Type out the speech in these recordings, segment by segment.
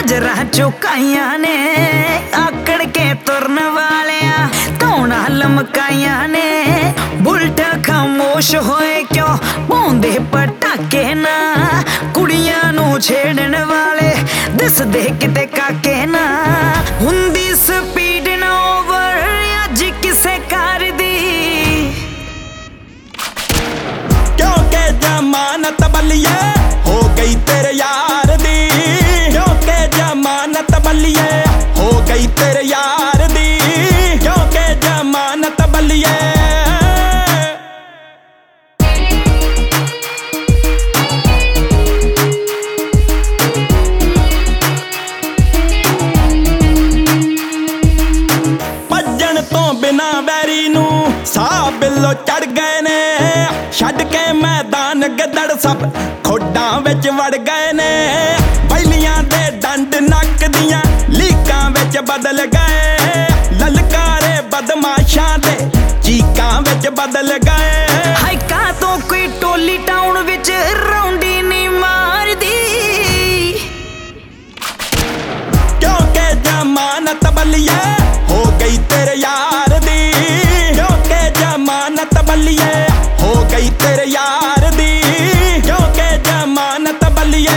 नजरा चुकाइया ने आकड़ के तुरन वालिया धौना लमकाइया ने बुलट खामोश होए क्यों पाउंदे पटाके ना कुड़ियां नू छेड़न वाले दिसदे किते काके ना हुंदी स्पीड ना ओवर अज किसे कार दी क्योंकि जमानत बलिए हो गई तेरे यार दी क्योंकि जमानत बलिए हो गई तेरे यार दी क्योंकि जमानत बलिए ਭੱਜਣ ਤੋਂ ਬਿਨਾ ਵੈਰੀ ਨੂੰ ਸਾਹ ਬਿੱਲੋ ਚੜ ਗਏ ਨੇ ਛੱਡ ਕੇ मैदान गदड़ सब खोडां विच वड़ गए ने बैलियां दे डंड नक दियां लीकां विच बदल गए ललकारे बदमाशां दे चीकां विच बदल गए हाइका तो कोई टोली टाउन विच रौंडी नहीं मारदी क्योंकि जमानत बलिए हो गई तेरे यार दी क्योंकि जमानत बलिए हो गई तेरे यार दी क्योंकि जमानत बलिए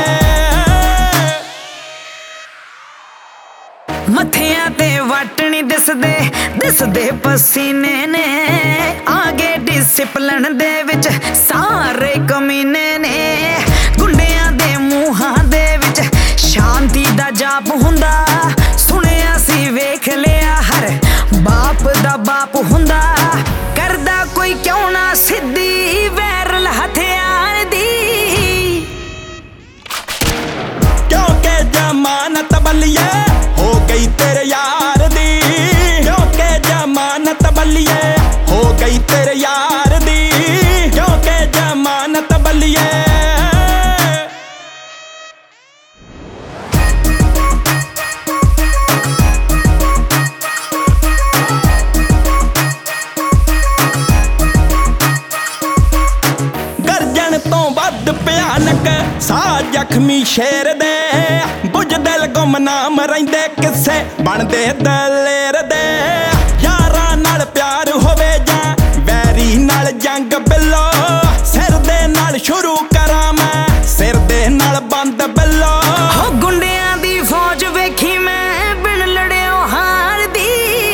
मथियां ते वट नहीं दिसदे पसीने ने आगे डिसिपलिन दे विच सारे कमीने ने गुंडियां दे मूहां दे विच शांति दा जाप हुंदा सुनिया सी वेख लिया हर बाप दा बाप हुंदा करदा कोई क्यों ना सिद्धी वैरल हथियार दी क्योंकि जमानत बलिए हो गई तेरे यार दी क्योंकि जमानत बलिए हो गई तेरे यार दी क्योंकि जमानत बलिए भयानक सा जख्मी शेर दे बुझ दिल गुमनाम रहिंदे किस्से बनदे दलेर दे यारां नाल प्यार होवे जां वैरी नाल जंग बिल्लो सिर दे नाल शुरू करां मैं सिर दे नाल बंद बिल्लो हो गुंडियां दी फौज वेखी मैं बिन लड़ियो हार दी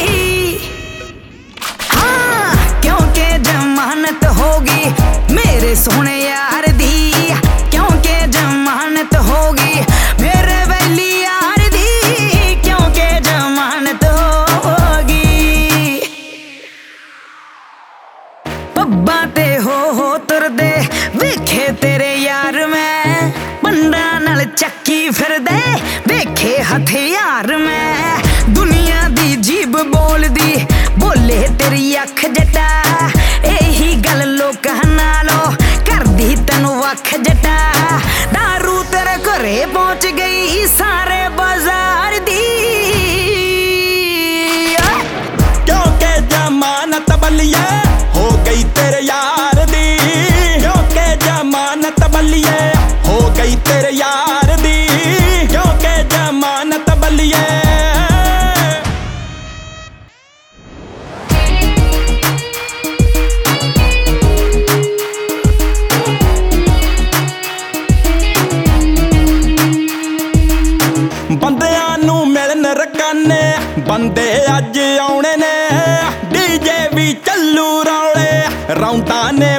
हाँ क्योंकि जमानत होगी मेरे सोने यार दी क्योंकि जमानत होगी मेरे वैली यार दी क्योंकि जमानत होगी पब्बा ते हो तुरदे वेखे तेरे यार मैं पंडा नाल चक्की फिरदे वेखे हथियार मैं दुनिया दी जीब बोलदी बोले तेरी अख जटा यही गल लोकां नालों करदी तैनू वख जटा दारू तेरे घरे पहुंच गई सारे बाजार दी क्योंकि जमानत बलिए हो गई तेरे यार दी क्योंकि जमानत बलिए हो गई तेरे यार दी क्योंकि जमानत बलिए ਬੰਦਿਆਂ ਨੂੰ ਮਿਲਣ ਰਕਾਨੇ ਬੰਦੇ ਅੱਜ ਆਉਣੇ ਨੇ ਡੀਜੇ ਵੀ ਚੱਲੂ ਰੌਲੇ ਰੌਂਟਾਂ ਨੇ